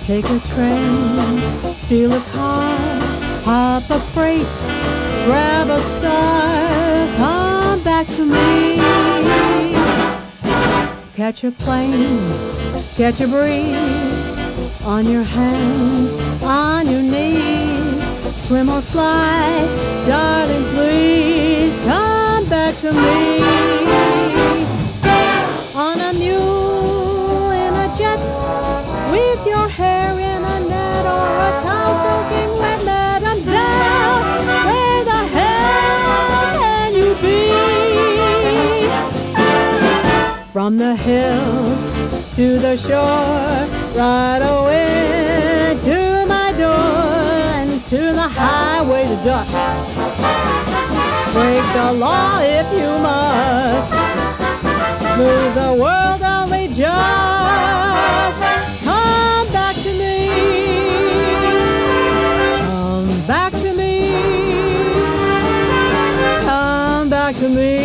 Take a train, steal a car, hop a freight, grab a star, come back to me. Catch a plane, catch a breeze, on your hands, on your knees, swim or fly, darling, please come back to me. On a mule, in a jet, with your hair in a net or a towel soaking wet, Mademoiselle, where the hell can you be? From the hills to the shore, right away to my door, and to the highway to dust. Break the law if you must. Move the world only just. Come back to me. Come back to me. Come back to me.